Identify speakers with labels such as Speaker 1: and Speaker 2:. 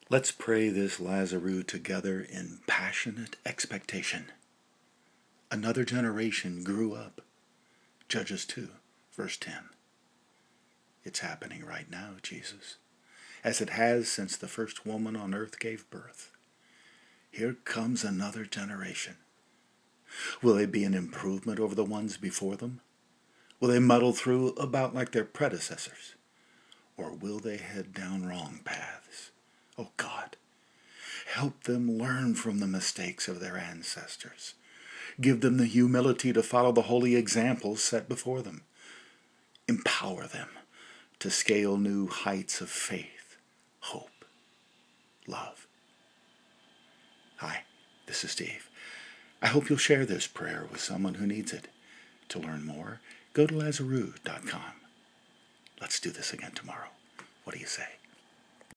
Speaker 1: Let's pray this Lazarus together in passionate expectation. Another generation grew up. Judges 2, verse 10. It's happening right now, Jesus, as it has since the first woman on earth gave birth. Here comes another generation. Will they be an improvement over the ones before them? Will they muddle through about like their predecessors? Or will they head down wrong paths? Oh God, help them learn from the mistakes of their ancestors. Give them the humility to follow the holy examples set before them. Empower them to scale new heights of faith, hope, love. Hi, this is Steve. I hope you'll share this prayer with someone who needs it. To learn more, go to Lazarus.com. Let's do this again tomorrow. What do you say?